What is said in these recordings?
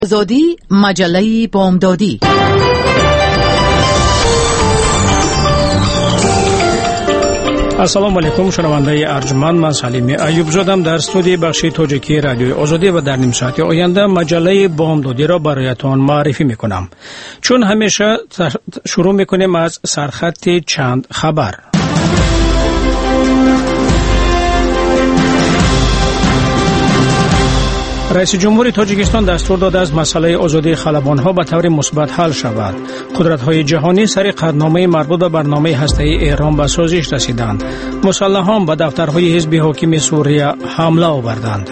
آزادی مجله بامدادی. السلام علیکم شنونده ارجمند، من سلیم ایوب زادم در استودیوی بخش تاجیکی رادیو آزادی و در نیم ساعت آینده مجله بامدادی را برایتان معرفی میکنم. چون همیشه شروع میکنیم از سرخط چند خبر. رئیس جمهور تاجیکستان دستور داده است مسئله آزادی خلبان‌ها به طور مثبت حل شود. قدرت‌های جهانی سر قطعنامه مربوط به برنامه هسته‌ای ایران به سازش رسیدند. مسلحان به دفترهای حزب حاکم سوریه حمله آوردند.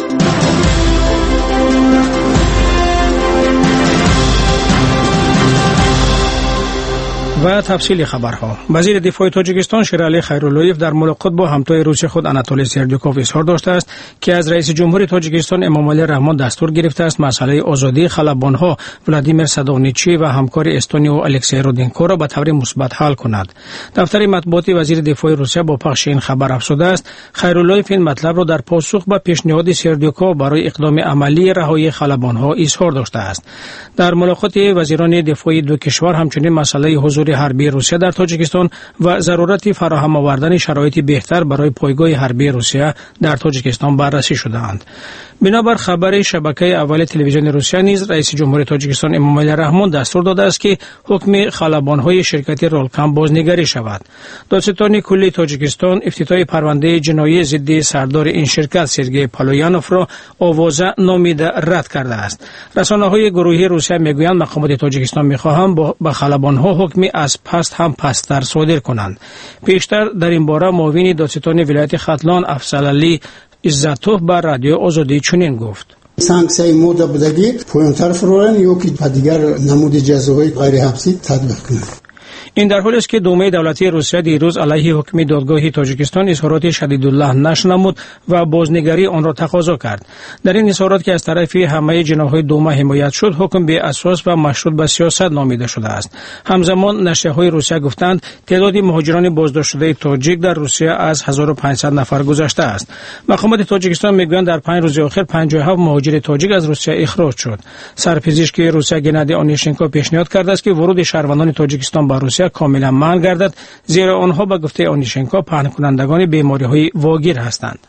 و تفصیل خبرها. وزیر دفاع تاجیکستان شیرعلی خیراللهیف در ملاقات با همتای روسی خود آناتولی سردیوکوف اظهار داشته است که از رئیس جمهور تاجیکستان امامعلی رحمان دستور گرفته است مسئله آزادی خلبان‌ها ولادیمیر سادونیچی و همکار استونی و الکسی رودینکو را به طور مثبت حل کند. دفتر مطبوعاتی وزیر دفاع روسیه با پخش این خبر افزوده است خیراللهیف این مطلب را در پاسخ به پیشنهاد سردیوکوف برای اقدام عملی رهایی خلبان‌ها اظهار داشته است. در ملاقات وزیران دفاع دو کشور همچنین مسئله حضور حربی روسیه در تاجیکستان و ضرورت فراهم آوردن شرایط بهتر برای پایگاه حربی روسیه در تاجیکستان بررسی شدند. بنابر خبر شبکه اول تلویزیون روسیه نیز رئیس جمهور تاجیکستان امامعلی رحمان دستور داده است که حکم خلبان‌های شرکتی رولکام بازنگری شود. دادستان کلی تاجیکستان افتتاح پرونده جنایی ضد سردار این شرکت سرگئی پالویانوف را آوازه نامیده رد کرده است. رسانه‌های گروهی روسیه میگویند مقامات تاجیکستان می‌خواهند با خلبان‌ها حکمی از پست هم پست‌تر صادر کنند. پیشتر در این باره معاون دادستان ولایت ختلان افضلعلی عزتوف بر رادیو آزادی چنین گفت: سانکسیای مورد بودگی پایین‌تر فرورن یا که دیگر نمود جزایی غیر حبسی تطبیق کنند. این در حالی است که دومه دولتی روسیه دیروز علیه حکم دادگاه تاجیکستان اظهارات شدیدالله نشر نمود و بازنگری آن را تقاضا کرد. در این اظهارات که از طرف همه جناح‌های دومه حمایت شد، حکم به اساس و مشروط به سیاست نامیده شده است. همزمان نشریه‌های روسیه گفتند تعداد مهاجران بازداشت شده تاجیک در روسیه از 1500 نفر گذشته است. مقامات تاجیکستان میگویند در 5 روز اخیر 57 مهاجر تاجیک از روسیه اخراج شد. سرپزشک روسیه گنادی آنیشنکو پیشنهاد کرده است که ورود شهروندان تاجیکستان به روسیه کاملا منع گردد، زیرا آنها به گفته آنیشنکو پهن کنندگان بیماری‌های واگیر هستند.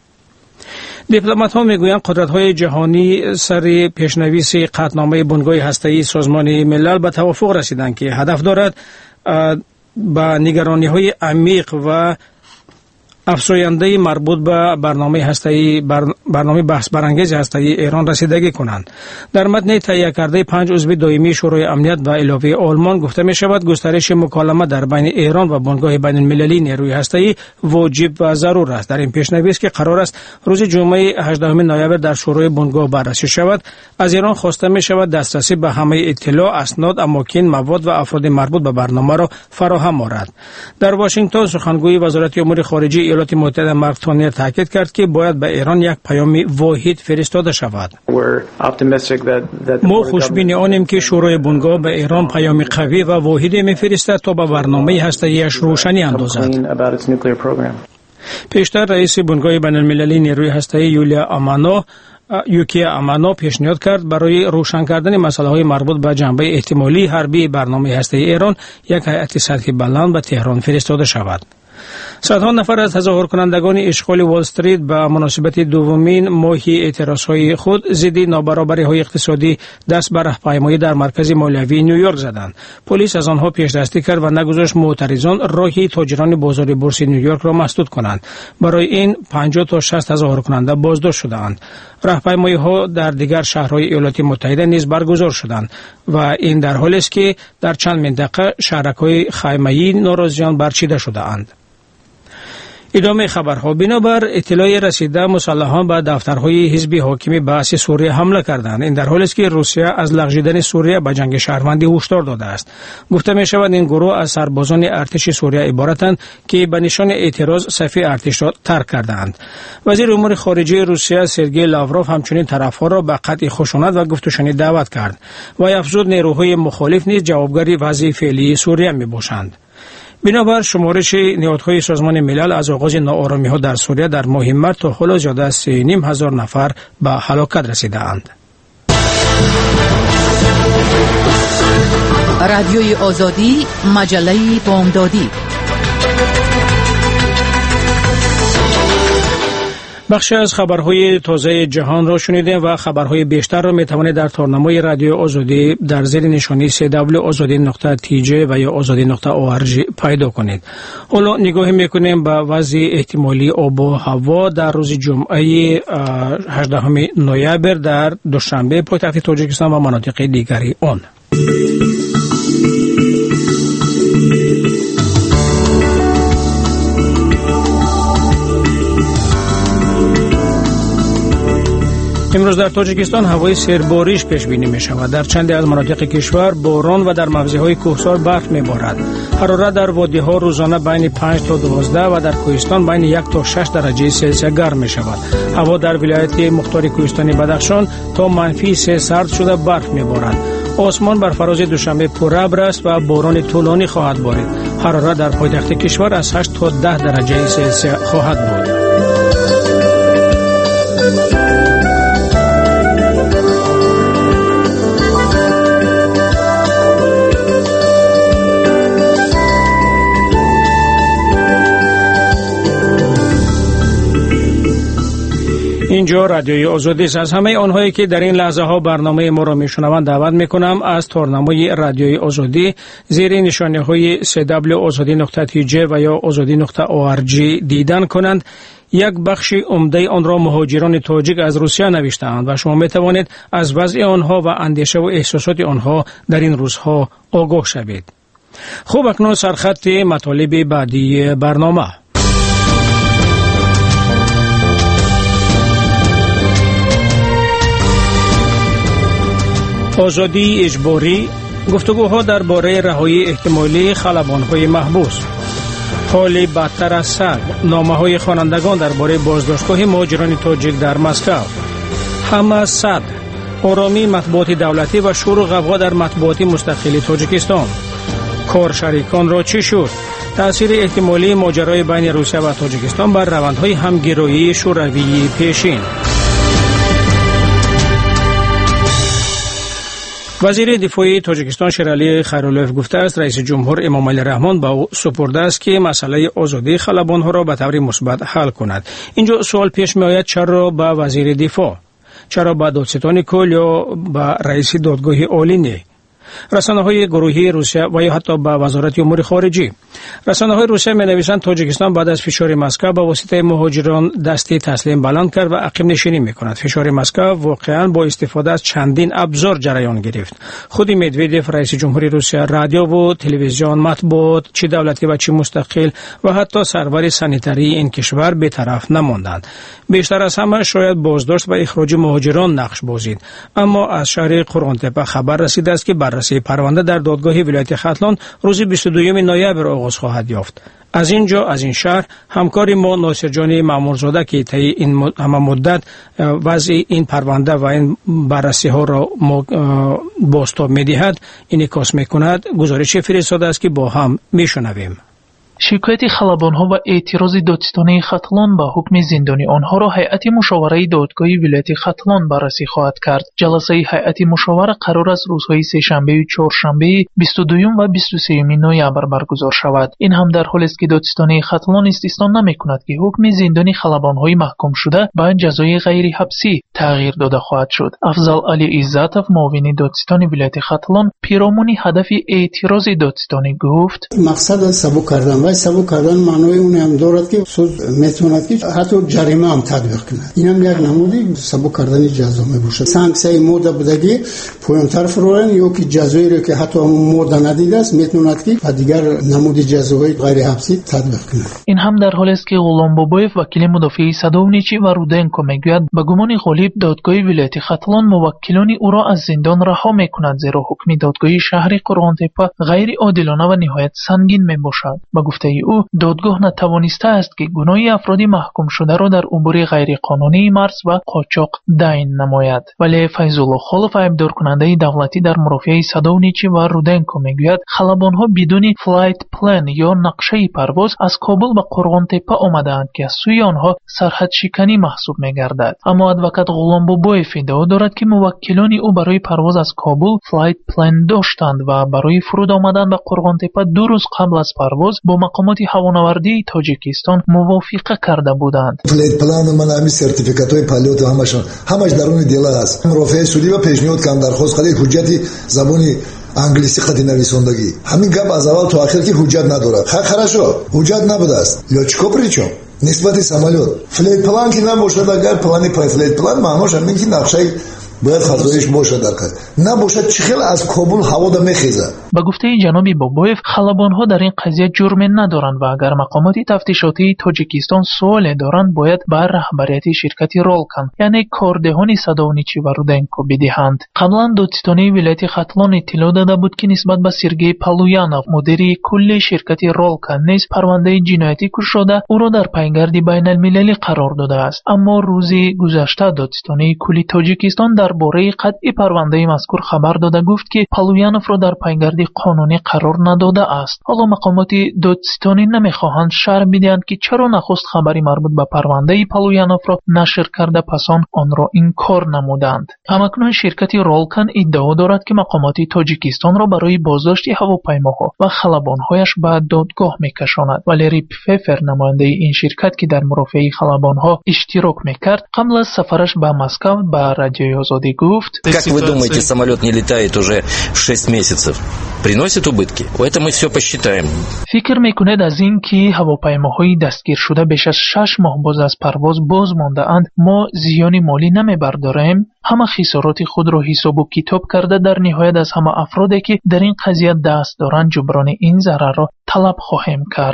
دیپلمات‌ها میگویند قدرت‌های جهانی سر پیشنویس قطعنامه بنگاه هسته‌ای سازمان ملل به توافق رسیدند که هدف دارد با نگرانی‌های عمیق و افزاینده مربوط به برنامه بحث برانگیز هسته‌ای ایران رسیدگی کنند. در متن تهیه کرده 5 عضو دائمی شورای امنیت و علاوه آلمان گفته می شود گسترش مکالمه در بین ایران و بنگاه بین‌المللی نیروی هسته‌ای واجب و ضرور است. در این پیشنویس که قرار است روز جمعه 18 نوامبر در شورای بنگاه بررسی شود، از ایران خواسته می شود دسترسی به همه اطلاع، اسناد، اماکن، مواد و افراد مربوط به برنامه را فراهم آورد. در واشنگتن سخنگوی وزارت امور خارجه ایالات متحده مارک تونر تاکید کرد که باید به ایران یک پیام واحد فرستاده شود. ما خوشبین آنیم که شورای بنگاه به ایران پیام قوی و واحدی می‌فرستد تا به برنامه هسته‌ایش روشنی اندازد. پیشتر رئیس بنگاه بین‌المللی نیروی هسته‌ای یوکیا امانو پیشنهاد کرد برای روشن کردن مسائل مربوط به جنبه احتمالی حربی برنامه هسته‌ای ایران یک هیئت سطحی بلند به تهران فرستاده شود. صدها نفر از تظاهر کنندگان اشغال وال استریت به مناسبت دومین ماه اعتراضهای خود ضد نابرابری‌های اقتصادی دست به راهپیمایی در مرکز مالیوی نیویورک زدند. پلیس از آنها پیش‌دستی کرد و نگذاشت معترضان راه تاجران بازار بورس نیویورک را مسدود کنند. برای این 50 تا 60 تظاهر کننده بازداشت شدند. راهپیمایی‌ها در دیگر شهرهای ایالات متحده نیز برگزار شدند و این در حالی است که در چند منطقه شهرک‌های خیمه‌ای ناراضیان برچیده شده‌اند. ادامه خبرها. بنابر اطلاع رسیده مسلحان به دفترهای حزب حاکم بعث سوریه حمله کردند. این در حالی است که روسیه از لغزیدن سوریه به جنگ شهروندی هشدار داده است. گفته می شود این گروه از سربازان ارتش سوریه عبارتند که به نشان اعتراض صف ارتش را ترک کردند. وزیر امور خارجه روسیه سرگئی لاوروف همچنین طرفها را به قطع خشونت و گفت و شنید دعوت کرد و افزود نیروهای مخالف نیز جوابگری وضع فعلی سوریه می باشند. بنابر شمارش نهادهای سازمان ملل از آغاز ناآرامی‌ها در سوریه در ماه مارس تا حالا زیاده از 3,500 نفر به هلاکت رسیده‌اند. رادیوی آزادی مجله بامدادی. بخشی از خبرهای تازه جهان را شنیدیم و خبرهای بیشتر را میتوانید در تارنمای رادیو آزادی در زیر نشانی www.azadi.tj و یا azadi.org پیدا کنید. حالا نگاه میکنیم به وضع احتمالی آب و هوا در روز جمعه 18 نوامبر در دوشنبه پایتخت تاجیکستان و مناطق دیگری آن. امروز در تاجیکستان هوای سرباریش پیش بینی می شود. در چندی از مناطق کشور باران و در مواضع‌های کوهسار برف می بارد. حرارت در وادی‌ها روزانه بین 5 تا 12 و در کوهستان بین 1 تا 6 درجه سلسیوس گرم می شود. هوا در ولایت مختار کوهستانی بدخشان تا -3 سرد شده برف می بارد. آسمان بر فراز دوشنبه پرابر است و باران طولانی خواهد بارید. حرارت در پایتخت کشور از 8 تا 10 درجه سلسیوس خواهد بود. اینجا رادیوی آزادی است. از همه آنهایی که در این لحظه ها برنامه ما را میشنوند دعوت میکنم از تارنمای رادیوی آزادی زیر نشانه های www.azadi.tj و یا azadi.org دیدن کنند. یک بخش عمده آن را مهاجران تاجیک از روسیه نوشته‌اند و شما میتوانید از وضع آنها و اندیشه و احساسات آنها در این روزها آگاه شوید. خوب، اکنون سرخط مطالب بعدی برنامه. آزادی اجباری، گفتگوها درباره رهایی احتمالی خلبان‌های محبوس، حال بدتر از سگ، نامه‌های خوانندگان درباره بازداشتگاه مهاجران تاجیک در مسکو، همه صد، آرامی مطبوعات دولتی و شور و غوغا در مطبوعات مستقل تاجیکستان، کارشریکان را چی شد، تأثیر احتمالی ماجرای بین روسیه و تاجیکستان بر روندهای همگرایی شوروی پیشین. وزیر دفاع تاجیکستان شیرعلی خیرالله‌اف گفته است رئیس جمهور امامعلی رحمان به او سپرده است که مسئله آزادی خلبان‌ها را به طور مثبت حل کند. اینجا سوال پیش می آید چرا به وزیر دفاع؟ چرا به دادستان کل یا به رئیس دادگاه عالی نه؟ رسانه‌های گروهی روسیه و یا حتی به وزارت امور خارجه. رسانه‌های روسیه می‌نویسند تاجیکستان بعد از فشار مسکو به واسطه مهاجران دستی تسلیم بلند کرد و عقب نشینی می‌کند. فشار مسکو واقعاً با استفاده از چندین ابزار جریان گرفت. خود مدودف رئیس جمهوری روسیه رادیو و تلویزیون، مطبوعات چه دولتی و چه مستقل و حتی سرور سانیتری این کشور بی‌طرف نماندند. بیشتر از همه شاید بازداشت و اخراج مهاجران نقش بازید. اما از شهر قرغن‌تپه خبر رسیده است که بررسی پرونده در دادگاه ولایت ختلان روز 22 نوامبر آغاز خواهد یافت. از اینجا از این شهر همکار ما ناصر جان مامورزاده که طی این همه مدت وضع این پرونده و این بررسی ها را بازتاب می‌دهد انعکاس می‌کند، گزارش فرستاده است که با هم میشنویم. شکایت خلبان‌ها و اعتراض دادستانی ختلان به حکم زندانی آنها را هیئت مشاوره دادگاه ولایت ختلان بررسی خواهد کرد. جلسه هیئت مشاوره قرار است روزهای سه‌شنبه و چهارشنبه 22 و 23 نوامبر برگزار شود. این هم در حالی است که دادستانی ختلان استثنا نمی‌کند که حکم زندانی خلبان‌های محکوم شده به جزای غیر حبسی تغییر داده خواهد شد. افضل علی عزتов معاون دادستان ولایت ختلان پیرامون هدف اعتراض دادستانی گفت: مقصد سبک کردن سبک کردن معنای اون هم دارد که سود میتواند که حتی جریمه هم تطبیق کند. این هم یک نمودی سبک کردن جزا میباشد. سانکسیون مورد بودگی پایین‌تر فرورن یا که جزایی رو که حتی مورد ندیده است میتواند که دیگر نمود جزای غیر حبسی تطبیق کند. این هم در حالی است که غلام بابایف وکیل مدافع صدوونیچی و رودنکو میگوید به گمان غالب دادگاه ولایت ختلان موکلان او را از زندان رها میکند، زیرا حکم دادگاه شهر قرغن‌تپه غیر عادلانه و نهایت سنگین میباشد. به گفته گفته او دادگاه نتوانسته است که گناه افراد محکوم شده را در امور غیرقانونی مرز و قاچاق تعیین نماید. ولی فیض‌الله خالف ایبدار کننده دولتی در مرافعه سادونیچی و رودنکو میگوید خلبانها بدون فلایت پلان یا نقشه پرواز از کابل به قرغانتپه آمدند که از سوی آنها سرحد شکنی محسوب میگردد. اما ادوکات غلام باباєв ادعا دارد که موکلان او برای پرواز از کابل فلایت پلان داشتند و برای فرود آمدن به قرغانتپه 2 روز قبل از پرواز با مقامات هوانوردی تاجیکستان موافقه کرده بودند. فلایت پلان و من سرتیفیکات‌های پایلوت همش درون دیلا است. مرافعه سودی و پیشنهاد کردم درخواست کردم حجتی زبانی انگلیسی خط نویسندگی. همین گپ از اول تا آخر که حجت نداره. خراشو حجت نبوده است. لچکو پریچو نسبت سامالیот فلایت پلان که نباشد اگر پلانی فلایت پلان معناش همین که نقشه باید خطرش باشد در کار نباشد چخیل از کابل هوا دا میخیزه. با گفته جناب باباєv خلبانها در این قضیه جرم ندارند و اگر مقامات تفتیشاتی تاجیکستان سوال دارند باید بر رهبریت شرکت رولکان یعنی کاردهان سادونیچی و رودنکو بدهند. قبلا دادستانی ولایت ختلان اطلاع داده بود که نسبت به سرگئی پالویانوف مدیر کل شرکت رولکان نیز پرونده جنایتی شده او را در پایگرد بین المللی قرار داده است. اما روز گذشته دادستانی کل تاجیکستان درباره قطعی پرونده مذکور خبر داده گفت که پالویانوف را در پایگرد قانونی قرار نداده است. حالا مقامات دادستانی نمیخواهند شرح بدهند که چرا نخست خبری مربوط به پرونده پالویانوف را نشر کرده پس آن را انکار نمودند. همکنون شرکت رولکان ادعا دارد که مقامات تاجیکستان را برای بازداشت هواپیماها و خلبانهایش به دادگاه میکشاند. ولی ریپ فیفر نماینده این شرکت که در مرافعه خلبانها اشتراک میکرد قبل از سفرش به مسکو به رادیوی آزادی گفت: Как вы думаете, самолет не летает уже 6 месяцев? Приносит убытки? Это мы все посчитаем. فکر میکنید از این که هواپیماهای دستگیر شده بیش از 6 ماه باز از پرواز باز مانده اند ما زیانی مالی نمیبرداریم؟ همه خسارات خود را حساب و کتاب کرده در نهایت از همه افرادی که در این قضیه دست دارند جبران این ضرر را طلب خواهیم کرد.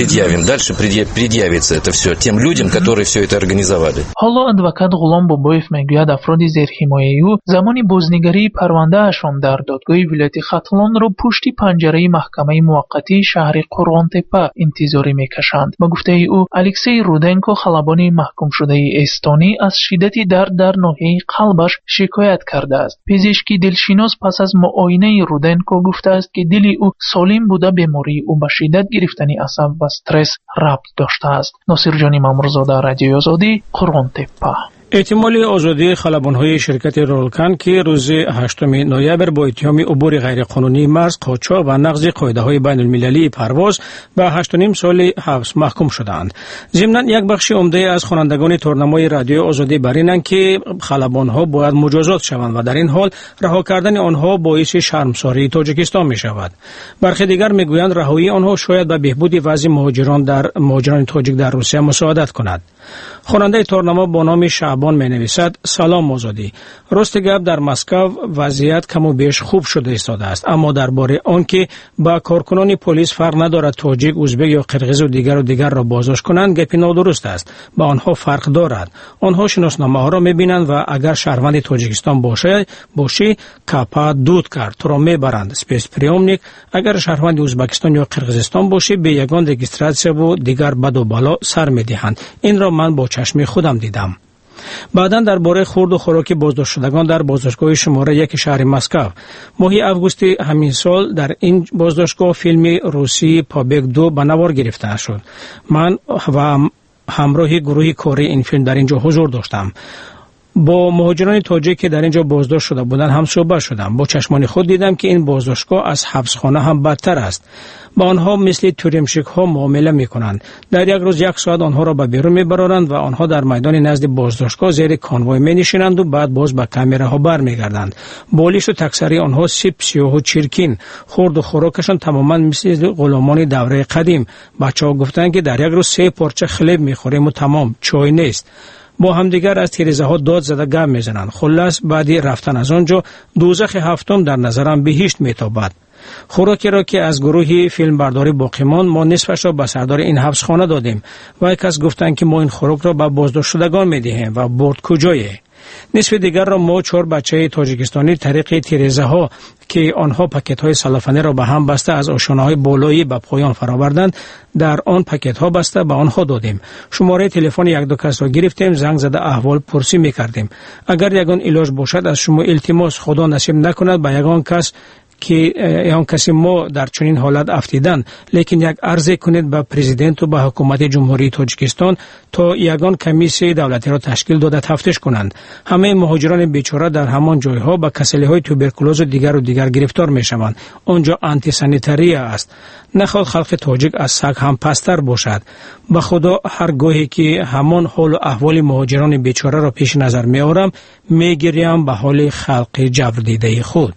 Предъявится это все тем людям, которые все это организовали. حالا ادوکات غلام باباєв میگوید افراد زیر حمایه او زمانی بازنگری پرونده اشان در دادگاه ولایت ختلان را پشت پنجره محکمه موقتی شهر قرغانتپه انتظاری میکشند. با گفته او الکسی رودنکو خلبانی محکوم شده استونی از شدت درد در ناحیه قلبش شکایت کرده است. پزشکی دلشناس پس از معاینه رودنکو گفته است که دل او سالم بوده بیماری او به شدت گرفتن عصب و استرس ربط داشته است. ناصر جانی مامورزاده رادیوی آزادی قرغانتپه. احتمال آزادی خلبان‌های شرکت رولکان که روز 8 نوامبر با اتهام عبور غیرقانونی مرز، قاچاق و نقض قاعده‌های بین‌المللی پرواز به 8.5 سال حبس محکوم شدند. ضمناً یک بخش عمده از خوانندگان تورنمای رادیو آزادی برینند که خلبان‌ها باید مجازات شوند و در این حال رها کردن آنها باعث شرمساری تاجیکستان می‌شود. برخی دیگر می‌گویند رهایی آنها شاید به بهبود وضع مهاجران تاجیک در روسیه مساعدت کند. خواننده تورنما با نام شعبان می نویسد: سلام آزادی. راست گپ در مسکو وضعیت کم و بیش خوب شده ایستاده است، اما درباره آنکه با کارکنان پلیس فرق ندارد تاجیک، ازبک یا قرغیز و دیگر را بازداشت کنند گپی نادرست است. با آنها فرق دارد. آنها شناسنامه ها را می بینند و اگر شهروند تاجیکستان باشی کاپا دود کرد تو را می برند. سپیس پریامنیک اگر شهروند ازبکستان یا قرغیزستان باشی به یگان رجیستراسیون و دیگر بد و بلا سر می دهند. این را من با چشم خودم دیدم. بعداً درباره خورد و خوراک بازداشت شدگان در بازداشتگاه شماره 1 شهر مسکو ماه اوگوست همین سال در این بازداشتگاه فیلم روسی پابک 2 به نوار گرفته شد. من و همراه گروه کاری این فیلم در اینجا حضور داشتم. با مهاجران تاجیک که در اینجا بازداشت شده بودند هم صحبت شدم. با چشمان خود دیدم که این بازداشتگاه از حبسخانه هم بدتر است. با آنها مثل تورمشک ها معامله میکنند. در یک روز 1 ساعت آنها را به بیرون میبرند و آنها در میدان نزد بازداشتگاه زیر کانوای مینشینند و بعد باز به کامراها برمیگردند. بالشت و تکسری آنها سیاه و چرکین، خورد و خوراکشان تماما مثل غلامان دوره قدیم. بچه‌ها گفتند که در یک روز 3 پارچه خلب میخوریم و تمام، چای نیست. با همدیگر از تیرزه ها داد زده گپ میزنند. خلاص بعدی رفتن از آنجا دوزخ هفتم در نظرم بهشت میتابد. خوراکی را که از گروه فیلم برداری باقیمان ما نصفش را به سردار این حبسخانه دادیم و یک کس گفتند که ما این خوراک را به بازداشت شدگان میدهیم و برد کجایه. نصف دیگر را ما 4 بچه تاجیکستانی طریق تیرزه ها که آنها پاکت های سلفانه را به هم بسته از آشانه های بالایی به پایان فرآوردند در آن پاکت ها بسته به آنها دادیم. شماره تلفن یک دو کس را گرفتیم، زنگ زده احوال پرسی می‌کردیم. اگر یگان علاج باشد از شما التماس خدا نصیب نکند به یگان کس که یان کسی ما در چنین حالت افتیدن، لیکن یک عرضه کنید به پرزیدنت و به حکومت جمهوری تاجیکستان تا یگان کمیسیون دولتی را تشکیل داده تفتیش کنند. همه مهاجران بیچاره در همان جایها با کسلی‌های توبرکولوز و دیگر گرفتار می‌شوند. آنجا آنتی سانیتاری است. نخواد خلق تاجیک از سگ هم پستر باشد. به خدا هر گاهی که همان حال و احوال مهاجران بیچاره را پیش نظر می‌آورم می‌گریم به حال خلق جوردیده خود.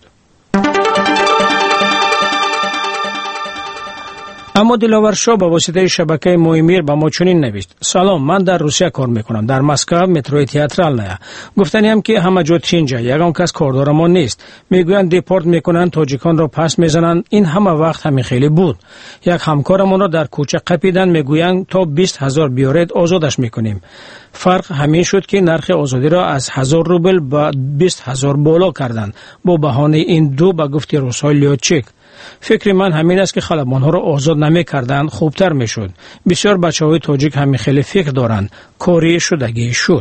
اما دلاور شاه با واسطه شبکه مویمیر با ما چنین نوشت: سلام، من در روسیه کار میکنم، در مسکو مترو تئاترال نیا. گفتنیم که همه جا تینجا، یگان کس کاردار ما نیست. میگویند دیپورت میکنند، تاجیکان را پس میزنند. این همه وقت همین خیلی بود. یک همکارمون را در کوچه قپیدن، میگویند تا 20,000 بیارید آزادش میکنیم. فرق همین شد که نرخ آزادی را از 1000 روبل به 20,000 بالا کردند با بهانه این دو به گفت روس‌های لیوچک. فکر من همین است که خلبان‌ها را آزاد نمی‌کردند خوبتر می‌شد. بسیار بچه‌های تاجیک همین خیلی فکر دارند. کاری شدگی شد.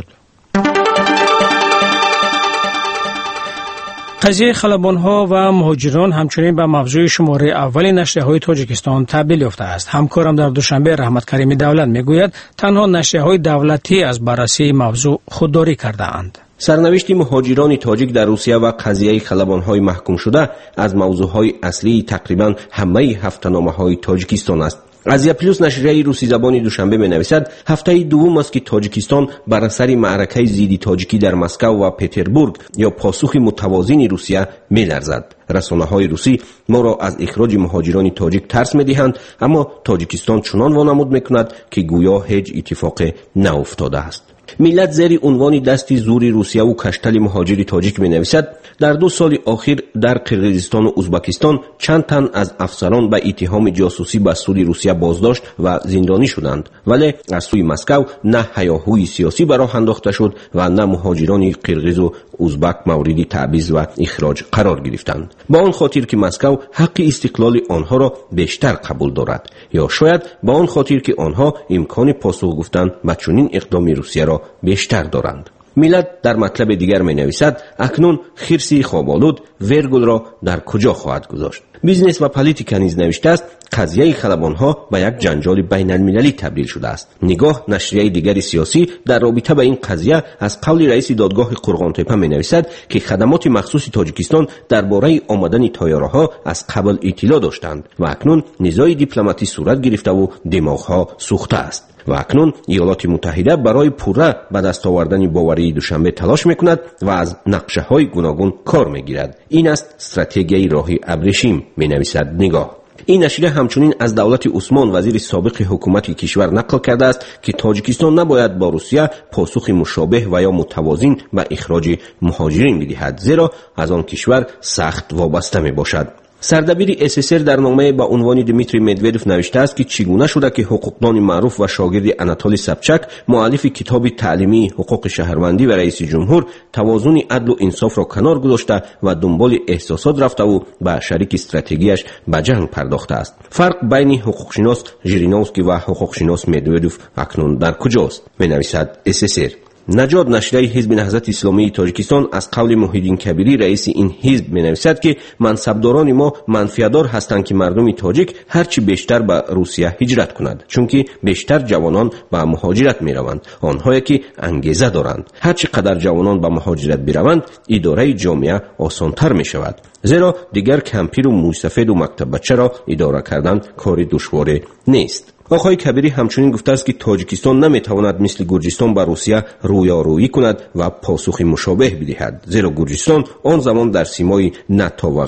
قضیه خلبان‌ها و مهاجران همچنین به موضوع شماره اول نشریه‌های تاجیکستان تبدیل یافته است. همکارم در دوشنبه رحمت کریمی دولت میگوید تنها نشریه‌های دولتی از بررسی موضوع خودداری کرده‌اند. سرنوشت مهاجران تاجیک در روسیه و قضیه خلبان‌های محکوم شده از موضوعهای اصلی تقریباً همه هفته‌نامه‌های تاجیکستان است. ازیا پلوس نشریه روسی زبانی دوشنبه می‌نویسد هفته دوم است که تاجیکستان بر اثر معرکه ضد تاجیکی در مسکو و پترزبورگ یا پاسخ متوازن روسیه می‌لرزد. رسانه‌های روسی ما را از اخراج مهاجران تاجیک ترس می‌دهند، اما تاجیکستان چنان وانمود می‌کند که گویا هیچ اتفاقی نیفتاده است. ملت زیر عنوان دستی زوری روسیه و کشتل مهاجری تاجیک می‌نویسد در 2 سال اخیر در قرقیزستان و ازبکستان چند تن از افسران به اتهام جاسوسی به سود روسیه بازداشت و زندانی شدند، ولی از سوی مسکو نه هیاهوی سیاسی به راه انداخته شد و نه مهاجران قرقیز و ازبک مورد تعویض و اخراج قرار گرفتند. با آن خاطر که مسکو حق استقلال آنها را بیشتر قبول دارد، یا شاید با آن خاطر که آنها امکان پاسخ گفتن به چنین اقدام روسیه را بیشتر دارند. ملت در مطلب دیگر می نویسد اکنون خرسی خوابالود ورگل را در کجا خواهد گذاشت. بیزنس و پالیتیکا نیز نوشته است قضیه خلبان‌ها به یک جنجال بین المللی تبدیل شده است. نگاه نشریه دیگر سیاسی در رابطه با این قضیه از قول رئیس دادگاه قرغان‌تپه می نویسد که خدمات مخصوص تاجیکستان درباره آمدن طیاره‌ها از قبل اطلاع داشتند و اکنون نزاع دیپلماتی صورت گرفته و دماغ‌ها سوخته است. و اکنون ایالات متحده برای پوره به دست آوردن باوری دوشنبه تلاش میکند و از نقشه‌های گوناگون کار میگیرد. این است استراتژی راه ابریشم، مینویسد نگاه. این نشریه همچنین از دولت عثمان وزیر سابق حکومت کشور نقل کرده است که تاجیکستان نباید با روسیه پاسخ مشابه و یا متوازن به اخراج مهاجرین بدهد، زیرا از آن کشور سخت وابسته میباشد. سردبیر SSR در نامه با عنوان دمیتری مدودف نوشته است که چگونه شده که حقوقدان معروف و شاگرد آناتولی سابچاک مؤلف کتاب تعلیمی حقوق شهروندی و رئیس جمهور توازن عدل و انصاف را کنار گذاشته و دنبال احساسات رفته و با شریک استراتژیش به جنگ پرداخته است. فرق بین حقوقشناس ژیرینوفسکی و حقوقشناس مدودف اکنون در کجاست؟ می‌نویسد SSR. نجات نشریه حزب نهضت اسلامی تاجیکستان از قول محیدین کبیری رئیس این حزب می‌نویسد که منصبداران ما منفیدار هستند که مردم تاجیک هرچی بیشتر به روسیه هجرت کنند، چون که بیشتر جوانان به مهاجرت می‌روند، آنهایی که انگیزه دارند. هرچی قدر جوانان به مهاجرت بروند اداره جامعه آسان‌تر می‌شود، زیرا دیگر کمپیر و موسفید و مکتب بچه را اداره کردن کار دشواری نیست. آقای کبیری همچنین گفته است که تاجیکستان نمیتواند مثل گرجستان با روسیه رویارویی کند و پاسخ مشابه بدهد، زیرا گرجستان آن زمان در سیمای ناتو و غرب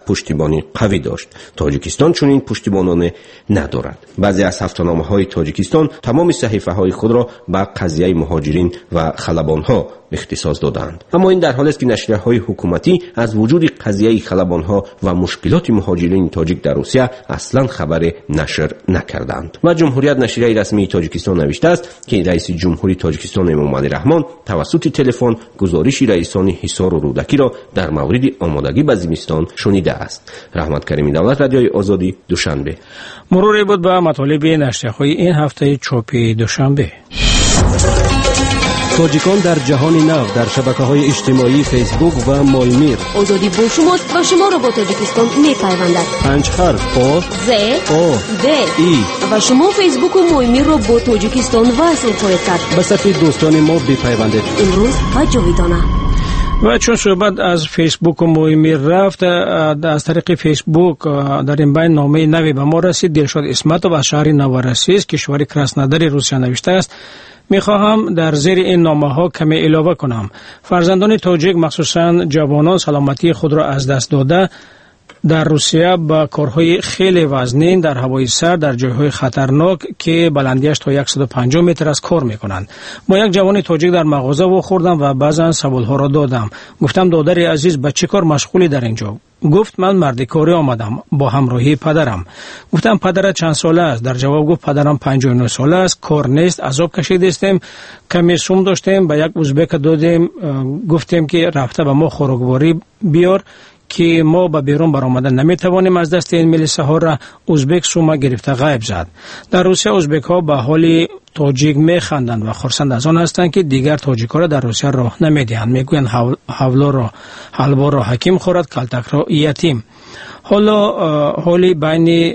پشتیبانی قوی داشت. تاجیکستان چنین پشتیبانان ندارد. بعضی از هفته‌نامه‌های تاجیکستان تمام صحیفه‌های خود را به قضیه مهاجرین و خلبان‌ها اختصاص دادند. اما این در حالی است که نشریه‌های حکومتی از وجود قضیه خلبان‌ها و مشکلات مهاجرین تاجیک در روسیه اصلاً خبر نشر نکردند. و جمهوریت نشریه رسمی تاجیکستان نوشته است که رئیس جمهوری تاجیکستان امامعلی رحمان توسط تلفن گزارش رئیسان حصار و رودکی را در مورد آمادگی به زمستان شنیده است. رحمت کریمی دولت، رادیوی آزادی، دوشنبه. مروری بود به مطالب نشریه‌های این هفته چاپی دوشنبه. تاجیکان در جهان نو در شبکه‌های اجتماعی فیسبوک و مایمیر. آزادی با شماست و شما را با تاجیکستان می‌پیوندد. 5 حرف آ ز آ د ای و شما فیسبوک و مایمیر را با تاجیکستان وصل خواهید کرد. به صفحه دوستان ما بپیوندید. امروز و جاویدانه. و چون صحبت از فیسبوک و مایمیر رفت، از طریق فیسبوک در این بین نامه نوی به ما رسید. دلشاد اسمتوف از شهر نوارسیز کشور کراسنودار روسیه نوشته است: میخواهم در زیر این نامه ها کمی علاوه کنم. فرزندان تاجیک مخصوصا جوانان سلامتی خود را از دست داده در روسیه با کارهای خیلی وزنین در هوای سر در جایهای خطرناک که بلندیش تا 150 متر است کار میکنند. با یک جوان تاجیک در مغازه واخوردم و بعضا سوالها را دادم. گفتم دادر عزیز به چه کار مشغولی در اینجا؟ گفت من مرد کاری آمدم با همراهی پدرم. گفتم پدرت چند ساله است؟ در جواب گفت پدرم 59 ساله است، کار نیست، عذاب کشیده استیم، کمی سوم داشتیم، به یک ازبک دادیم، گفتیم که رفته به ما خوراکواری بیار که ما به بیرون برآمدن نمیتوانیم. از دست این ملیسه ها را ازبک سوم گرفته غیب زد. در روسیه ازبک ها به حال تاجیک میخندند و خرسند از آن هستند که دیگر تاجیک ها را در روسیه راه نمیدهند. میگویند حلوا را حکیم خورد، کلتک را یتیم. حالی بین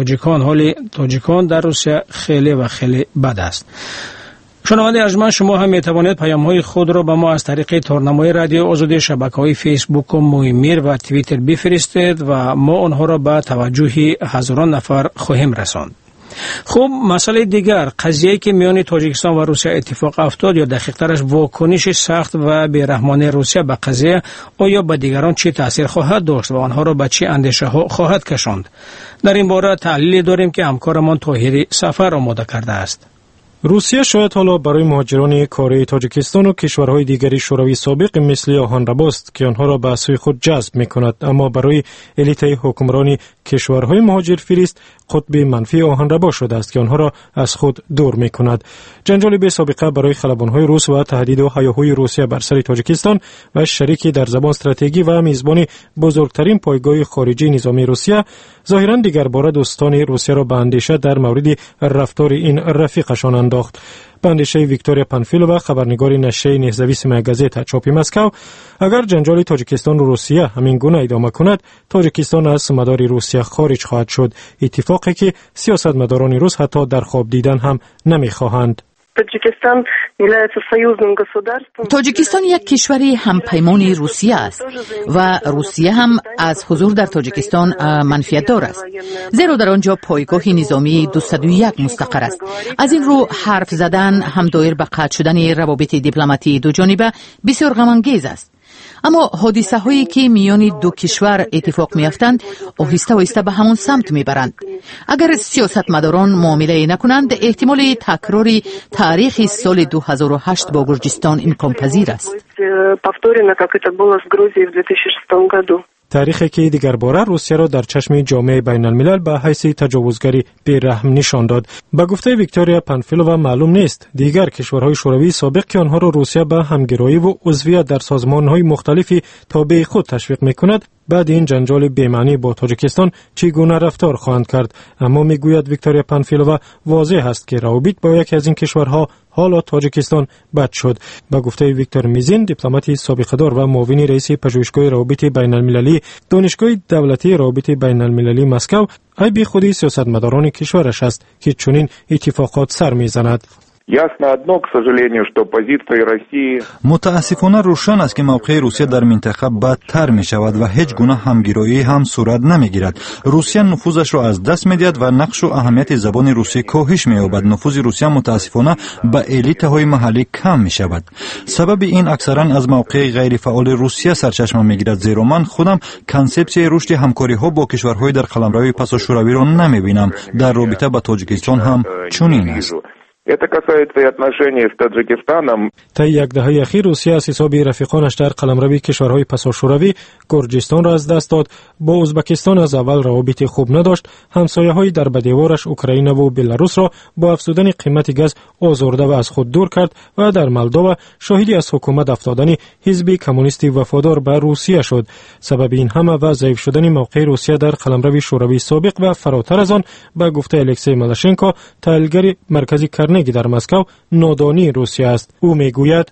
تاجیکان در روسیه خیلی و خیلی بد است. شنونده ارجمند، شما هم میتوانید پیام‌های خود را به ما از طریق تارنمای رادیو آزادی، شبکه‌های فیسبوک و مایمیر و توییتر بفرستید و ما آنها را به توجه هزاران نفر خواهیم رساند. خب، مسئله دیگر، قضیه‌ای که میان تاجیکستان و روسیه اتفاق افتاد یا دقیق‌ترش واکنش سخت و بی‌رحمانه روسیه به قضیه آیا به دیگران چه تأثیر خواهد داشت و آنها را به چه اندیشه‌ها خواهد کشاند؟ در این باره تحلیلی داریم که همکارمان طاهری سفر آماده کرده است. روسیه شاید حالا برای مهاجران کاری تاجیکستان و کشورهای دیگری شوروی سابق مثل آهن رباست که آنها را به سوی خود جذب می‌کند، اما برای الیت حکمرانی کشورهای مهاجر فریست قطب منفی آهن ربا شده است که آنها را از خود دور می‌کند. جنجال بی سابقه برای خلبان‌های روس و تهدید و هیاهوی روسیه بر سر تاجیکستان و شریکی در زبان استراتژیکی و میزبان بزرگترین پایگاه خارجی نظامی روسیه ظاهراً دیگر بار دوستان روسیه را به اندیشه در مورد رفتار این رفیقشان انداخت. به اندیشه ویکتوریا پانفیلووا، خبرنگار نشریه نهزویسمه گازета چاپی مسکو، اگر جنجال تاجیکستان و روسیه همین گونه ادامه کند، تاجیکستان از مدار روسیه خارج خواهد شد، اتفاقی که سیاستمداران روس حتی در خواب دیدن هم نمیخواهند. تاجیکستان یک کشور همپیمان روسیه است و روسیه هم از حضور در تاجیکستان منفیت دار است، زیرا در آنجا پایگاه نظامی 201 مستقر است. از این رو حرف زدن هم دایر به قطع شدن روابط دیپلماتی دو جانبه بسیار غم‌انگیز است. اما حادثه هایی که میان دو کشور اتفاق میافتند آهسته آهسته به همون سمت میبرند. اگر سیاستمداران معامله نکنند، احتمال تکرار تاریخ سال 2008 با گرجستان امکان پذیر است. تاریخی که دیگر باره روسیه را در چشم جامعه بین الملل به حیث تجاوزگری بی‌رحم نشان داد. به گفته ویکتوریا پانفیلووا معلوم نیست دیگر کشورهای شوروی سابق که آنها را روسیه به همگرایی و عضویت در سازمانهای مختلفی تابع خود تشویق می‌کند، بعد این جنجال بی‌معنی با تاجیکستان چگونه رفتار خواهند کرد. اما میگوید ویکتوریا پانفیلووا واضح است که روابط با یکی از این کشورها حالا تاجیکستان بد شد. با گفته ویکتور میزین، دیپلمات سابقه‌دار و معاون رئیس پژوهشگاه روابط بین المللی دانشگاه دولتی روابط بین المللی مسکو، ای بی خودی سیاستمداران کشورش است که چنین اتفاقات سر میزند. متاسفانه روشن است که موقع روسیه در منطقه بدتر می شود و هیچ گونه همگرایی هم صورت نمی گیرد. روسیه نفوذش را از دست می دهد و نقش و اهمیت زبان روسی کاهش می یابد. نفوذ روسیه متاسفانه به الیت های محلی کم می شود. سبب این اکثرا از موقع غیر فعال روسیه سرچشمه می گیرد، زیرا من خودم کنسپسیون رشد همکاری ها با کشورهای در قلمرو پس شوروی را نمی بینم. در رابطه با تاجیکستان هم چنین است. Это касается и отношений с Таджикистаном. تا یک دهه اخیر روسیه از حساب رفیقانش در قلمرو کشورهای پسا شوروی گرجستان را از دست داد. با ازبکستان از اول روابط خوب نداشت. همسایه‌های در بدیوارش اوکراین و بلاروس را با افزودن قیمت گاز آزرده و از خود دور کرد و در مولداوا شاهدی از حکومت افتادن حزب کمونیستی وفادار به روسیه شد. سبب این همه و ضعیف شدن موقع روسیه در قلمرو شوروی سابق و فراتر از آن به گفته الکسی مالاشنکو، تحلیلگر مرکزی کرنگی در مسکو، نادانی روسیه است. او میگوید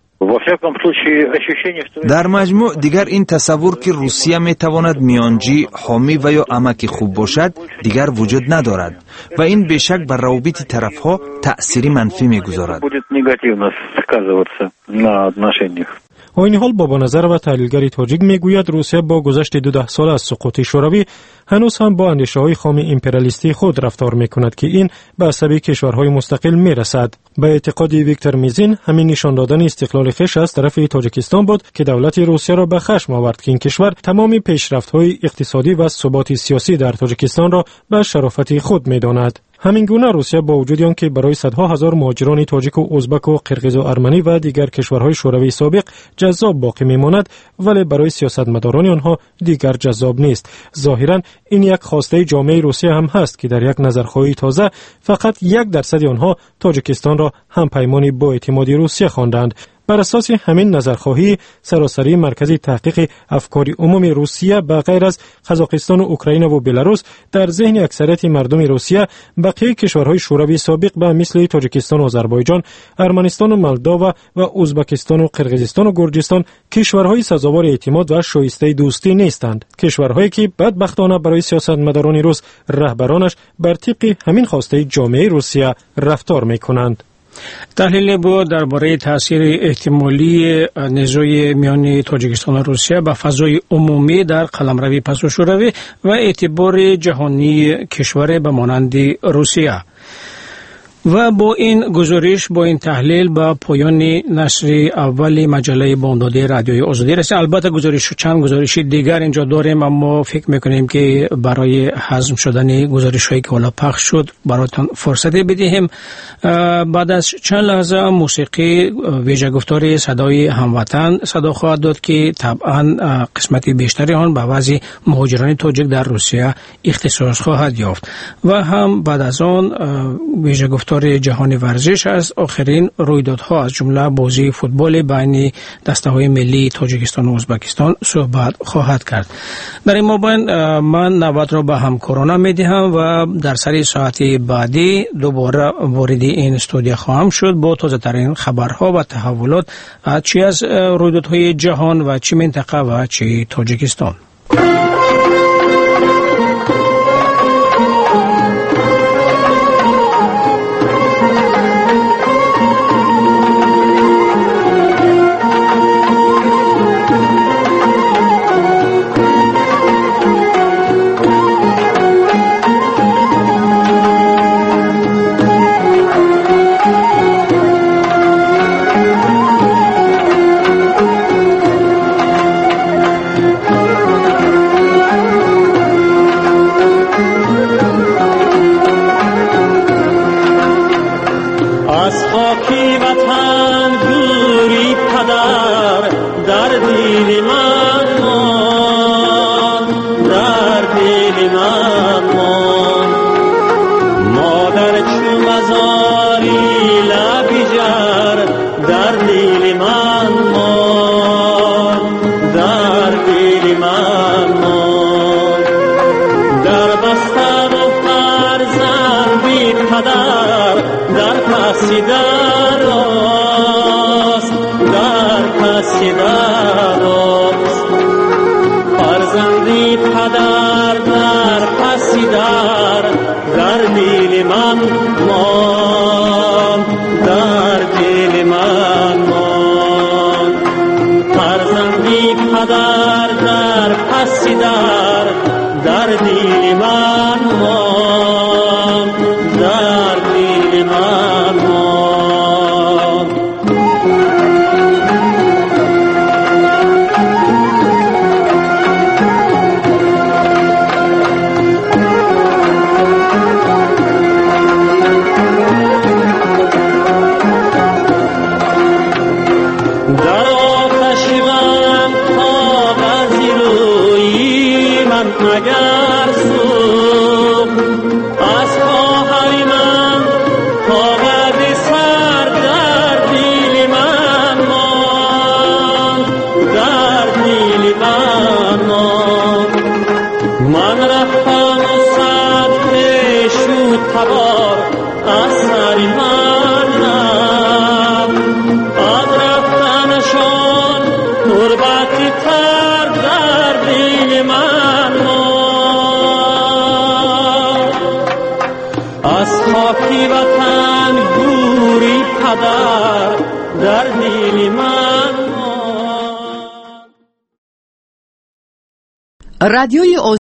در مجموع دیگر این تصور که روسیه میتواند میانجی، حامی و یا عمکی خوب باشد دیگر وجود ندارد و این بیشک بر روابط طرفها تأثیری منفی میگذارد. با این حال بابا نظر و تحلیلگر تاجیک میگوید روسیه با گذشت 12 سال از سقوط شوروی هنوز هم با اندیشه‌های خام امپریالیستی خود رفتار میکند که این به عصبی کشورهای مستقل میرسد. به اعتقاد ویکتور میزین همین نشان دادن استقلال خویش از طرف تاجیکستان بود که دولت روسیه را به خشم آورد که این کشور تمام پیشرفت‌های اقتصادی و ثبات سیاسی در تاجیکستان را به شرافت خود میداند. همین گونه روسیه با وجود آنکه برای صدها هزار مهاجران تاجیک و ازبک و قرقیز و ارمنی و دیگر کشورهای شوروی سابق جذاب باقی میماند، ولی برای سیاستمداران آنها دیگر جذاب نیست. ظاهرا این یک خواسته جامعه روسیه هم هست که در یک نظرخواهی تازه فقط 1% آنها تاجیکستان را همپیمانی با اعتماد روسیه خواندند. بر اساس همین نظرخواهی سراسری مرکزی تحقیق افکار عمومی روسیه به غیر از قزاقستان و اوکراین و بلاروس در ذهن اکثریت مردم روسیه بقیه کشورهای شوروی سابق به مثل تاجیکستان و آذربایجان، ارمنستان و مولداوا و ازبکستان و قرقیزستان و گرجستان کشورهای سزاوار اعتماد و شایسته دوستی نیستند. کشورهایی که بدبختانه برای سیاستمداران روس رهبرانش بر طبق همین خواسته جامعه روسیه رفتار میکنند. تحلیل بود درباره تاثیر احتمالی نزاع میان تاجیکستان و روسیه به فضای عمومی در قلمرو پس شوروی و اعتبار جهانی کشور به مانند روسیه. و با این گزارش، با این تحلیل به پایان نشر اول مجله بامداد رادیوی آزادی رسید. البته چند گزارش دیگر اینجا داریم، اما فکر میکنیم که برای هضم شدن گزارش هایی که حالا پخش شد براتون فرصت بدهیم. بعد از چند لحظه موسیقی ویژه گفتار صدای هموطن صدا خواهد داد که طبعا قسمت بیشتری آن به وضع مهاجران تاجیک در روسیه اختصاص خواهد یافت و هم بعد از آن ویژه گفتار جهان ورزش از آخرین رویدادها از جمله بازی فوتبال بین دسته‌های ملی تاجیکستان و ازبکستان صحبت خواهد کرد. در این مابین من نوبت را به همکارانم میدهم و در سری ساعت بعدی دوباره وارد این استودیو خواهم شد با تازه ترین خبرها و تحولات چی از رویدادهای جهان و چی منطقه و چی تاجیکستان. در دل من مان در من اگر سوخت از خواهر من تا قد سر در دل من ماند در دل من ماند من رفتم و صد شد تبار از سر من رفت از رفتنشان تربتی تر در دل من ماند از خاکی وطن گوری پدر در دل من رادیوی